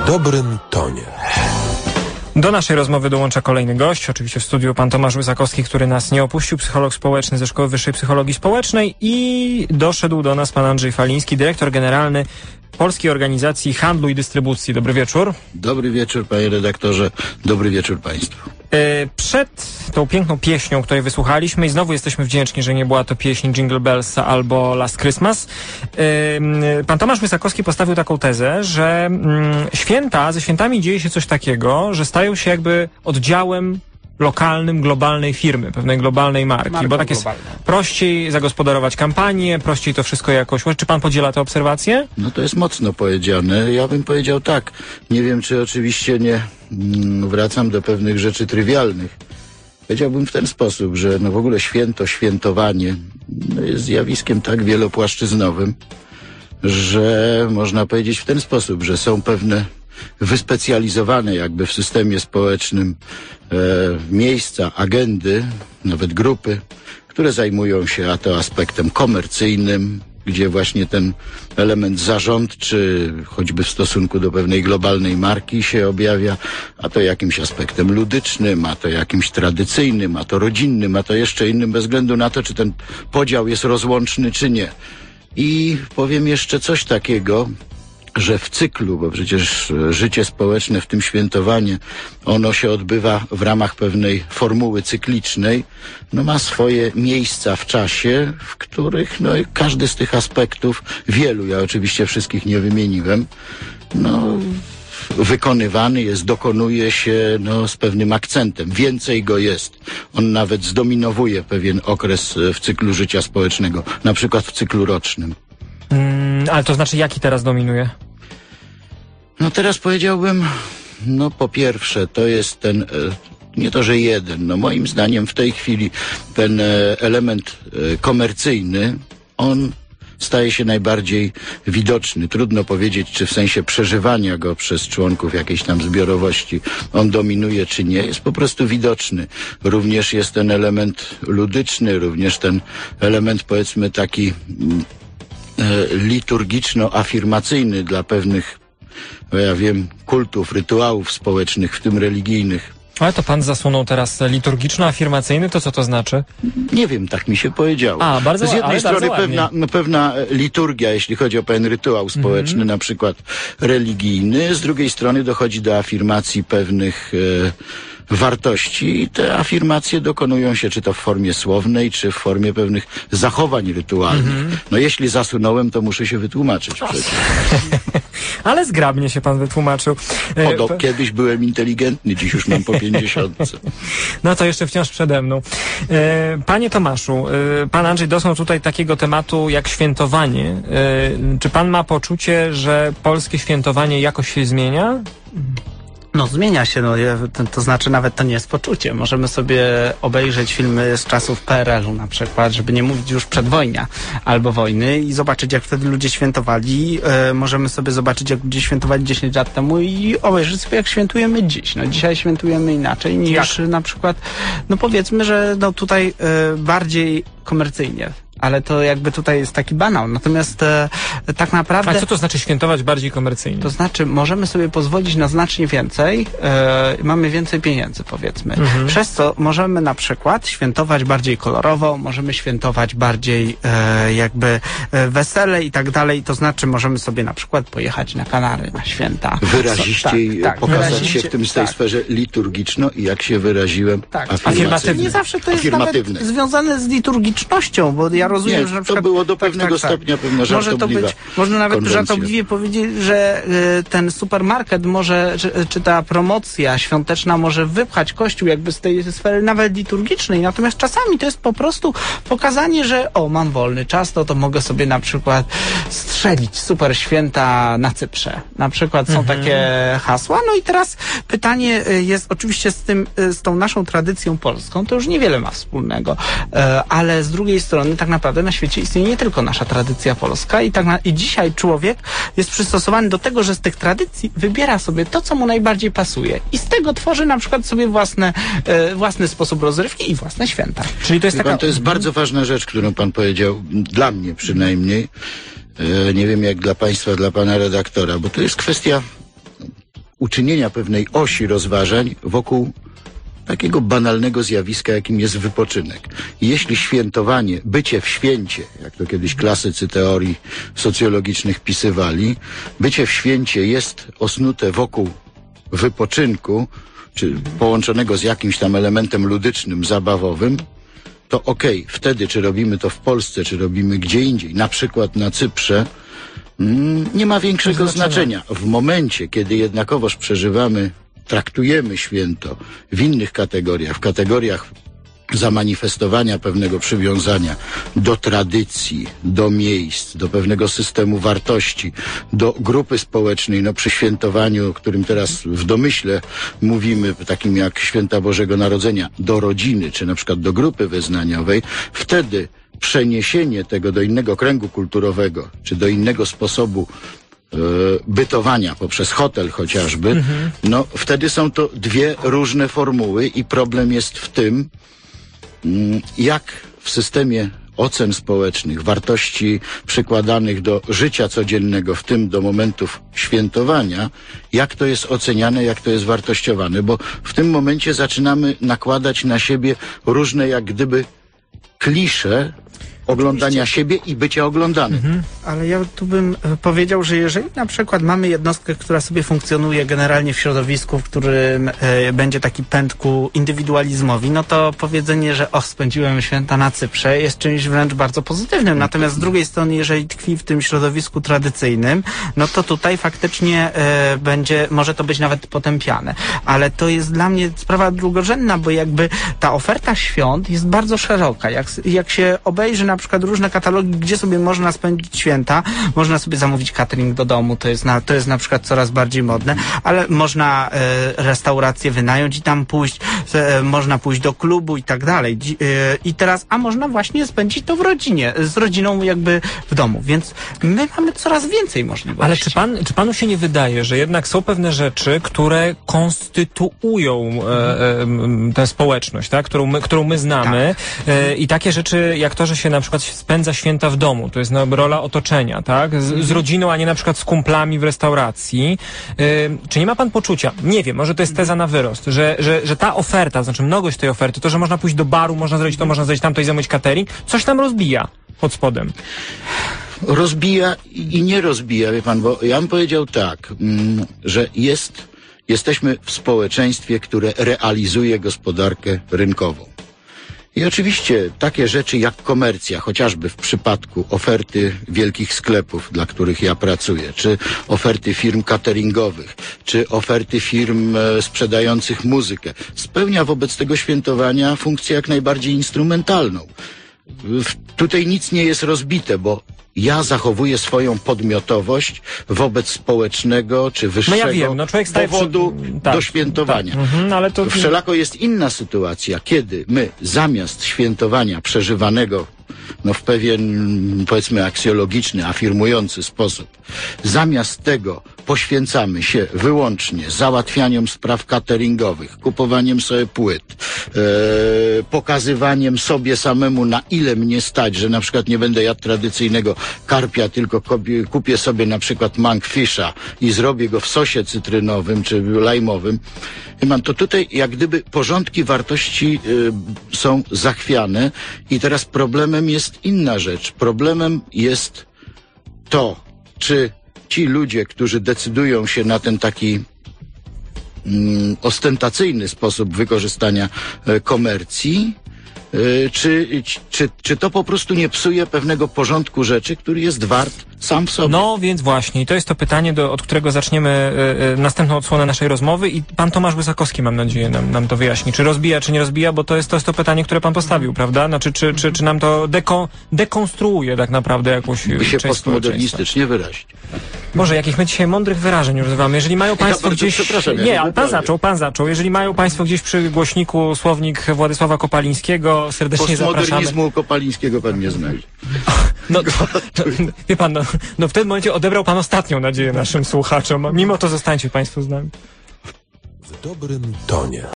dobrym tonie. Do naszej rozmowy dołącza kolejny gość, oczywiście w studiu pan Tomasz Łysakowski, który nas nie opuścił, psycholog społeczny ze Szkoły Wyższej Psychologii Społecznej, i doszedł do nas pan Andrzej Faliński, dyrektor generalny Polskiej Organizacji Handlu i Dystrybucji. Dobry wieczór. Dobry wieczór, panie redaktorze. Dobry wieczór państwu. Przed tą piękną pieśnią, której wysłuchaliśmy, i znowu jesteśmy wdzięczni, że nie była to pieśń Jingle Bells albo Last Christmas, pan Tomasz Łysakowski postawił taką tezę, że ze świętami dzieje się coś takiego, że stają się jakby oddziałem lokalnym, globalnej firmy, pewnej globalnej marki, bo tak jest prościej zagospodarować kampanię, prościej to wszystko jakoś. Czy pan podziela te obserwacje? No to jest mocno powiedziane. Ja bym powiedział tak. Nie wiem, czy oczywiście nie wracam do pewnych rzeczy trywialnych. Powiedziałbym w ten sposób, że w ogóle świętowanie jest zjawiskiem tak wielopłaszczyznowym, że można powiedzieć w ten sposób, że są pewne wyspecjalizowane jakby w systemie społecznym miejsca, agendy, nawet grupy, które zajmują się a to aspektem komercyjnym, gdzie właśnie ten element zarządczy, choćby w stosunku do pewnej globalnej marki się objawia, a to jakimś aspektem ludycznym, a to jakimś tradycyjnym, a to rodzinnym, a to jeszcze innym, bez względu na to, czy ten podział jest rozłączny, czy nie. I powiem jeszcze coś takiego, że w cyklu, bo przecież życie społeczne, w tym świętowanie, ono się odbywa w ramach pewnej formuły cyklicznej, ma swoje miejsca w czasie, w których każdy z tych aspektów, wielu, ja oczywiście wszystkich nie wymieniłem, wykonywany jest, dokonuje się z pewnym akcentem. Więcej go jest. On nawet zdominowuje pewien okres w cyklu życia społecznego, na przykład w cyklu rocznym. Ale to znaczy, jaki teraz dominuje? Teraz powiedziałbym, po pierwsze, to jest ten, nie to, że jeden, moim zdaniem w tej chwili ten element komercyjny, on staje się najbardziej widoczny. Trudno powiedzieć, czy w sensie przeżywania go przez członków jakiejś tam zbiorowości on dominuje, czy nie. Jest po prostu widoczny. Również jest ten element ludyczny, również ten element, powiedzmy, taki liturgiczno-afirmacyjny dla pewnych, ja wiem, kultów, rytuałów społecznych, w tym religijnych. Ale to pan zasunął teraz liturgiczno-afirmacyjny, to co to znaczy? Nie wiem, tak mi się powiedziało. Bardzo z jednej strony bardzo pewna liturgia, jeśli chodzi o pewien rytuał społeczny, na przykład religijny, z drugiej strony dochodzi do afirmacji pewnych wartości i te afirmacje dokonują się czy to w formie słownej, czy w formie pewnych zachowań rytualnych. Jeśli zasunąłem, to muszę się wytłumaczyć przecież. Ale zgrabnie się pan wytłumaczył. Kiedyś byłem inteligentny, dziś już mam po 50. To jeszcze wciąż przede mną. Panie Tomaszu, pan Andrzej dotknął tutaj takiego tematu jak świętowanie. Czy pan ma poczucie, że polskie świętowanie jakoś się zmienia? Zmienia się, to znaczy nawet to nie jest poczucie. Możemy sobie obejrzeć filmy z czasów PRL-u na przykład, żeby nie mówić już przedwojnia albo wojny, i zobaczyć, jak wtedy ludzie świętowali. Możemy sobie zobaczyć, jak ludzie świętowali 10 lat temu i obejrzeć sobie, jak świętujemy dziś. Dzisiaj świętujemy inaczej niż na przykład, powiedzmy, że tutaj bardziej komercyjnie. Ale to jakby tutaj jest taki banał. Natomiast tak naprawdę... A co to znaczy świętować bardziej komercyjnie? To znaczy, możemy sobie pozwolić na znacznie więcej, mamy więcej pieniędzy, powiedzmy. Przez co możemy na przykład świętować bardziej kolorowo, możemy świętować bardziej wesele i tak dalej. To znaczy, możemy sobie na przykład pojechać na Kanary na święta. Wyraziściej pokazać się w tej sferze liturgiczno i jak się wyraziłem, afirmatywnie. Nie zawsze to jest nawet związane z liturgicznością, bo ja rozumiem, że na przykład... to było do pewnego stopnia pewna żartobliwa można nawet żartobliwie powiedzieć, że ten supermarket może, czy ta promocja świąteczna może wypchać Kościół jakby z tej sfery nawet liturgicznej, natomiast czasami to jest po prostu pokazanie, że mam wolny czas, to mogę sobie na przykład strzelić super święta na Cyprze. Na przykład są takie hasła. I teraz pytanie jest oczywiście z tą naszą tradycją polską, to już niewiele ma wspólnego, ale z drugiej strony tak naprawdę na świecie istnieje nie tylko nasza tradycja polska i dzisiaj człowiek jest przystosowany do tego, że z tych tradycji wybiera sobie to, co mu najbardziej pasuje i z tego tworzy na przykład sobie własny sposób rozrywki i własne święta. Czyli to jest to jest bardzo ważna rzecz, którą pan powiedział, dla mnie przynajmniej, nie wiem jak dla państwa, dla pana redaktora, bo to jest kwestia uczynienia pewnej osi rozważań wokół takiego banalnego zjawiska, jakim jest wypoczynek. Jeśli świętowanie, bycie w święcie, jak to kiedyś klasycy teorii socjologicznych pisywali, bycie w święcie jest osnute wokół wypoczynku, czy połączonego z jakimś tam elementem ludycznym, zabawowym, to okej, wtedy czy robimy to w Polsce, czy robimy gdzie indziej, na przykład na Cyprze, nie ma większego znaczenia. W momencie, kiedy jednakowoż traktujemy święto w innych kategoriach, w kategoriach zamanifestowania pewnego przywiązania do tradycji, do miejsc, do pewnego systemu wartości, do grupy społecznej, no przy świętowaniu, o którym teraz w domyśle mówimy, takim jak Święta Bożego Narodzenia, do rodziny, czy na przykład do grupy wyznaniowej, wtedy przeniesienie tego do innego kręgu kulturowego, czy do innego sposobu bytowania poprzez hotel chociażby, no wtedy są to dwie różne formuły i problem jest w tym, jak w systemie ocen społecznych, wartości przykładanych do życia codziennego, w tym do momentów świętowania, jak to jest oceniane, jak to jest wartościowane, bo w tym momencie zaczynamy nakładać na siebie różne jak gdyby klisze oglądania siebie i bycia oglądanym. Ale ja tu bym powiedział, że jeżeli na przykład mamy jednostkę, która sobie funkcjonuje generalnie w środowisku, w którym będzie taki pęd ku indywidualizmowi, no to powiedzenie, że spędziłem święta na Cyprze jest czymś wręcz bardzo pozytywnym. Natomiast z drugiej strony, jeżeli tkwi w tym środowisku tradycyjnym, no to tutaj faktycznie może to być nawet potępiane. Ale to jest dla mnie sprawa drugorzędna, bo jakby ta oferta świąt jest bardzo szeroka. Jak się obejrzy na przykład różne katalogi, gdzie sobie można spędzić święta, można sobie zamówić catering do domu, to jest na przykład coraz bardziej modne, ale można restaurację wynająć i tam pójść, można pójść do klubu i tak dalej. I teraz, a można właśnie spędzić to w rodzinie, z rodziną jakby w domu, więc my mamy coraz więcej możliwości. Ale czy panu się nie wydaje, że jednak są pewne rzeczy, które konstytuują tę społeczność, tak? którą my znamy, i takie rzeczy jak to, że się na przykład spędza święta w domu, to jest rola otoczenia, tak? Z rodziną, a nie na przykład z kumplami w restauracji. Czy nie ma pan poczucia, nie wiem, może to jest teza na wyrost, że ta oferta, znaczy mnogość tej oferty, to, że można pójść do baru, można zrobić to, można zrobić tamto i zamówić catering, coś tam rozbija pod spodem. Rozbija i nie rozbija, wie pan, bo ja bym powiedział tak, że jesteśmy w społeczeństwie, które realizuje gospodarkę rynkową. I oczywiście takie rzeczy jak komercja, chociażby w przypadku oferty wielkich sklepów, dla których ja pracuję, czy oferty firm cateringowych, czy oferty firm sprzedających muzykę, spełnia wobec tego świętowania funkcję jak najbardziej instrumentalną. Tutaj nic nie jest rozbite, bo ja zachowuję swoją podmiotowość wobec społecznego czy wyższego powodu do świętowania. Ale to... Wszelako jest inna sytuacja, kiedy my zamiast świętowania przeżywanego w pewien, powiedzmy, aksjologiczny, afirmujący sposób, zamiast tego poświęcamy się wyłącznie załatwianiom spraw cateringowych, kupowaniem sobie płyt, pokazywaniem sobie samemu, na ile mnie stać, że na przykład nie będę jadł tradycyjnego karpia, tylko kupię sobie na przykład monkfisha i zrobię go w sosie cytrynowym czy lajmowym. To tutaj jak gdyby porządki wartości są zachwiane i teraz problemem jest inna rzecz. Problemem jest to, czy ci ludzie, którzy decydują się na ten taki ostentacyjny sposób wykorzystania komercji, czy to po prostu nie psuje pewnego porządku rzeczy, który jest wart sam w sobie? No więc właśnie, i to jest to pytanie, od którego zaczniemy następną odsłonę naszej rozmowy i pan Tomasz Wysokowski, mam nadzieję, nam to wyjaśni. Czy rozbija, czy nie rozbija, bo to jest to pytanie, które pan postawił, prawda? Znaczy, czy nam to dekonstruuje tak naprawdę jakąś by się postmodernistycznie wyrazić. Boże, jakich my dzisiaj mądrych wyrażeń używamy. Jeżeli mają państwo gdzieś... Nie, pan zaczął. Jeżeli mają państwo gdzieś przy głośniku słownik Władysława Kopalińskiego, serdecznie zapraszamy. Postmodernizmu Kopalińskiego pan nie znajdzie. Wie pan, w tym momencie odebrał pan ostatnią nadzieję naszym słuchaczom. Mimo to zostańcie państwo z nami. W dobrym tonie.